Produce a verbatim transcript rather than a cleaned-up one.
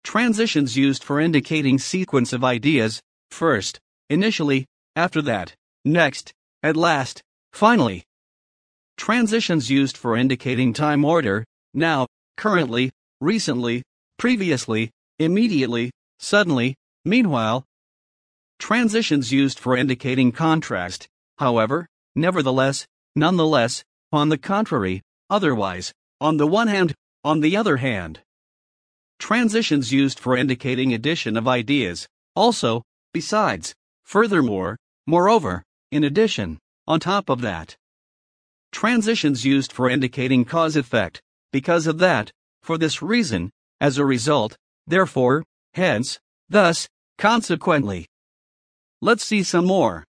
Transitions used for indicating sequence of ideas: first, initially, after that, next, at last, finally. Transitions used for indicating time order: now, currently, recently, previously, immediately, suddenly, meanwhile. Transitions used for indicating contrast: however, nevertheless, nonetheless, on the contrary, otherwise, on the one hand, on the other hand. Transitions used for indicating addition of ideas: also, besides, furthermore, moreover, in addition, on top of that. Transitions used for indicating cause-effect: because of that, for this reason, as a result, therefore, hence, thus, consequently. Let's see some more.